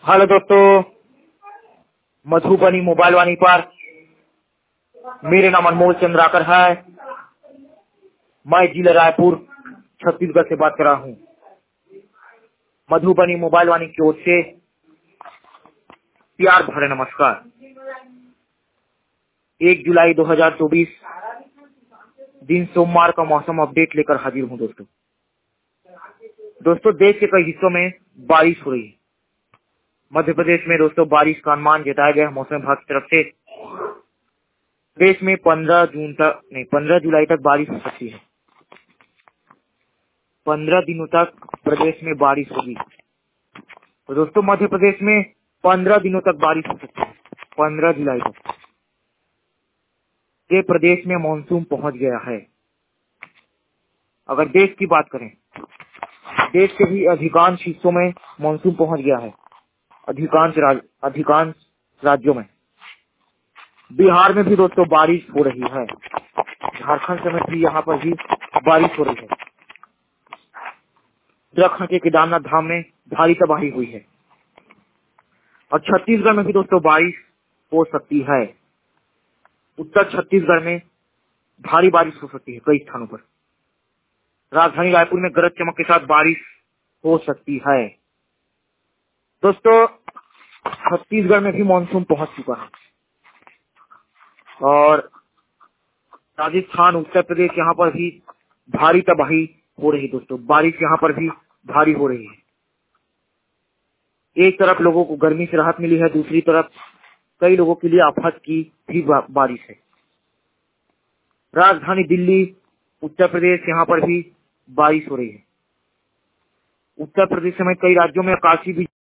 Hello दोस्तों, Madhubani mobile वाणी पर मेरे नाम अनमोल चंद्राकर है। मैं जिला रायपुर छत्तीसगढ़ से बात कर रहा हूँ। मधुबनी मोबाइल वाणी की ओर से प्यार भरे नमस्कार। 1 जुलाई 2024 दिन सोमवार का मौसम अपडेट लेकर हाजिर हूँ। दोस्तों देश के कई हिस्सों में बारिश हो रही है। मध्य प्रदेश में दोस्तों बारिश का अनुमान जताया गया है मौसम विभाग की तरफ से। देश में 15 जुलाई तक बारिश हो सकती है। 15 दिनों तक प्रदेश में बारिश होगी। तो दोस्तों मध्य प्रदेश में 15 दिनों तक बारिश हो सकती है। 15 जुलाई तक ये प्रदेश में मानसून पहुंच गया है। अगर देश की बात करें, देश के भी अधिकांश हिस्सों में मानसून पहुंच गया है। अधिकांश राज्यों में, बिहार में भी दोस्तों बारिश हो रही है। झारखंड समेत भी यहाँ पर भी बारिश हो रही है। उत्तराखंड के केदारनाथ धाम में भारी तबाही हुई है और छत्तीसगढ़ में भी दोस्तों बारिश हो सकती है। उत्तर छत्तीसगढ़ में भारी बारिश हो सकती है कई स्थानों पर। राजधानी रायपुर में गरज चमक के साथ बारिश हो सकती है। दोस्तों छत्तीसगढ़ में भी मानसून पहुंच चुका है और राजस्थान, उत्तर प्रदेश, यहाँ पर भी भारी तबाही हो रही है। दोस्तों बारिश यहाँ पर भी भारी हो रही है। एक तरफ लोगों को गर्मी से राहत मिली है, दूसरी तरफ कई लोगों के लिए आफत की भी बारिश है। राजधानी दिल्ली, उत्तर प्रदेश, यहाँ पर भी बारिश हो रही है। उत्तर प्रदेश समेत कई राज्यों में आकाशीय